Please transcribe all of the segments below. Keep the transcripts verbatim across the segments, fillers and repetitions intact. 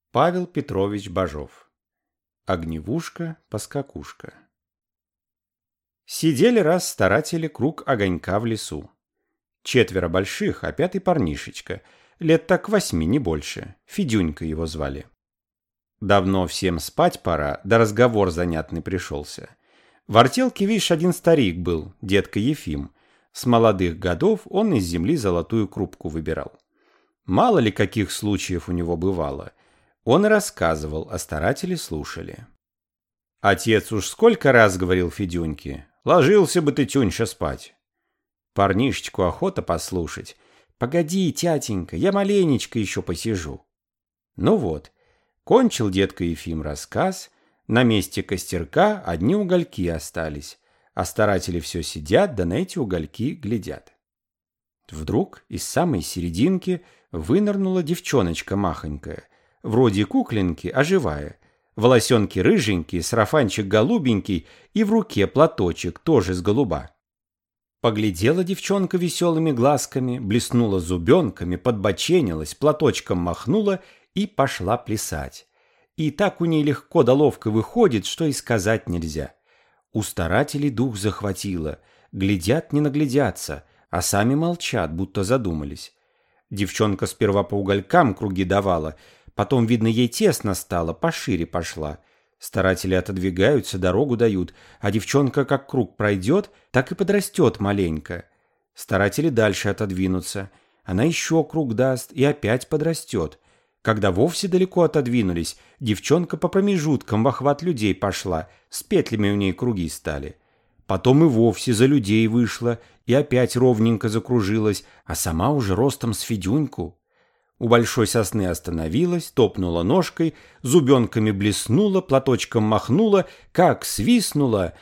Павел Петрович Бажов. Огневушка-поскакушка. Сидели раз старатели круг огонька в лесу. Четверо больших, а пятый парнишечка, лет так восьми, не больше, Федюнька его звали. Давно всем спать пора, да разговор занятный пришелся. В артелке, видишь, один старик был, дедка Ефим. С молодых годов он из земли золотую крупку выбирал. Мало ли каких случаев у него бывало. Он и рассказывал, а старатели слушали. Отец уж сколько раз говорил Федюньке: «Ложился бы ты, Тюньша, спать». Парнишечку охота послушать. «Погоди, тятенька, я маленечко еще посижу». Ну вот, кончил дедка Ефим рассказ, на месте костерка одни угольки остались, а старатели все сидят, да на эти угольки глядят. Вдруг из самой серединки вынырнула девчоночка махонькая, вроде куклинки, а живая, волосенки рыженькие, сарафанчик голубенький и в руке платочек, тоже с голуба. Поглядела девчонка веселыми глазками, блеснула зубенками, подбоченилась, платочком махнула и пошла плясать. И так у ней легко да ловко выходит, что и сказать нельзя. У старателей дух захватило, глядят не наглядятся, а сами молчат, будто задумались. Девчонка сперва по уголькам круги давала, потом, видно, ей тесно стало, пошире пошла. Старатели отодвигаются, дорогу дают, а девчонка как круг пройдет, так и подрастет маленько. Старатели дальше отодвинутся, она еще круг даст и опять подрастет. Когда вовсе далеко отодвинулись, девчонка по промежуткам в охват людей пошла, с петлями у ней круги стали. Потом и вовсе за людей вышла и опять ровненько закружилась, а сама уже ростом с Федюньку. У большой сосны остановилась, топнула ножкой, зубенками блеснула, платочком махнула, как свистнула.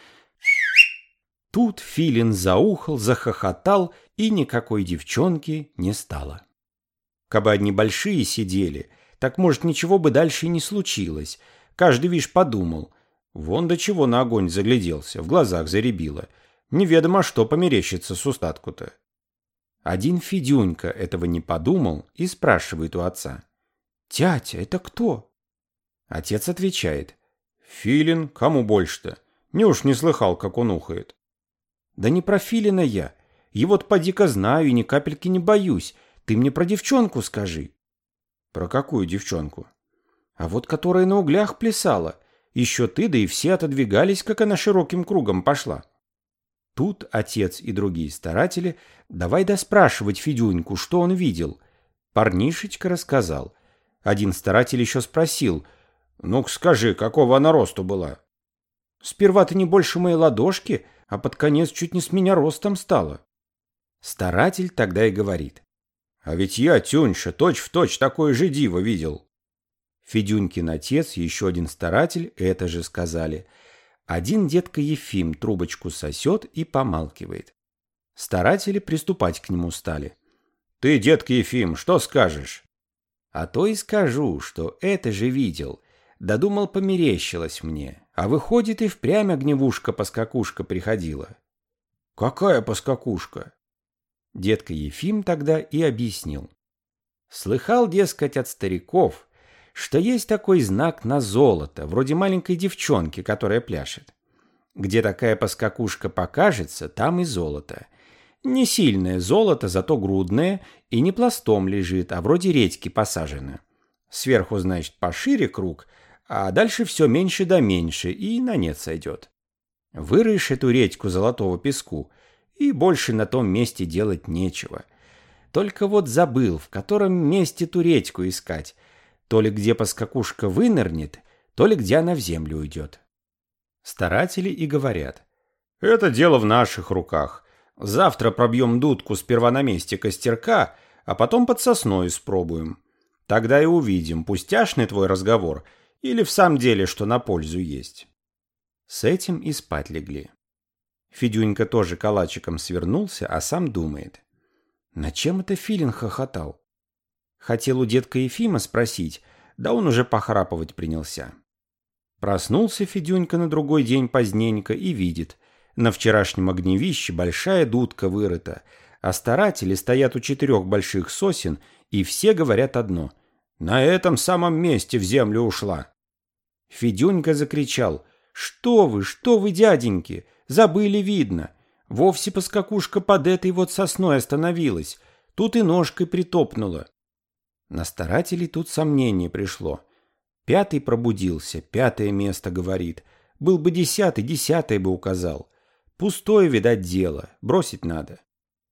Тут филин заухал, захохотал, и никакой девчонки не стало. Кабы одни большие сидели, так, может, ничего бы дальше и не случилось. Каждый, вишь, подумал: вон до чего на огонь загляделся, в глазах зарябило. Неведомо что померещится с устатку-то. Один Федюнька этого не подумал и спрашивает у отца: «Тятя, это кто?» Отец отвечает: «Филин, кому больше-то? Не уж не слыхал, как он ухает». «Да не про Филина я. Его-то поди-ка знаю и ни капельки не боюсь. Ты мне про девчонку скажи». «Про какую девчонку?» «А вот которая на углях плясала. Еще ты, да и все отодвигались, как она широким кругом пошла». Тут отец и другие старатели давай доспрашивать Федюньку, что он видел. Парнишечка рассказал. Один старатель еще спросил: «Ну-ка скажи, какого она росту была?» «Сперва-то не больше моей ладошки, а под конец чуть не с меня ростом стала». Старатель тогда и говорит: «А ведь я, Тюньша, точь-в-точь такое же диво видел». Федюнькин отец и еще один старатель это же сказали. Один дедка Ефим трубочку сосет и помалкивает. Старатели приступать к нему стали. «Ты, дедка Ефим, что скажешь?» «А то и скажу, что это же видел. Додумал, померещилось мне. А выходит, и впрямь огневушка-поскакушка приходила». «Какая поскакушка?» Дедка Ефим тогда и объяснил. Слыхал, дескать, от стариков, что есть такой знак на золото, вроде маленькой девчонки, которая пляшет. Где такая поскакушка покажется, там и золото. Не сильное золото, зато грудное, и не пластом лежит, а вроде редьки посажено. Сверху, значит, пошире круг, а дальше все меньше да меньше, и на нет сойдет. Вырыешь эту редьку золотого песку, и больше на том месте делать нечего. Только вот забыл, в котором месте ту редьку искать. То ли где поскакушка вынырнет, то ли где она в землю уйдет. Старатели и говорят: «Это дело в наших руках. Завтра пробьем дудку сперва на месте костерка, а потом под сосной испробуем. Тогда и увидим, пустяшный твой разговор или в самом деле что на пользу есть». С этим и спать легли. Федюнька тоже калачиком свернулся, а сам думает: на чем это Филин хохотал? Хотел у дедка Ефима спросить, да он уже похрапывать принялся. Проснулся Федюнька на другой день поздненько и видит: на вчерашнем огневище большая дудка вырыта, а старатели стоят у четырех больших сосен, и все говорят одно: На этом самом месте в землю ушла. Федюнька закричал: «Что вы, что вы, дяденьки, забыли, видно. Вовсе поскакушка под этой вот сосной остановилась, тут и ножкой притопнула». На старателей тут сомнение пришло. Пятый пробудился, пятое место говорит. Был бы десятый, десятое бы указал. Пустое, видать, дело, бросить надо.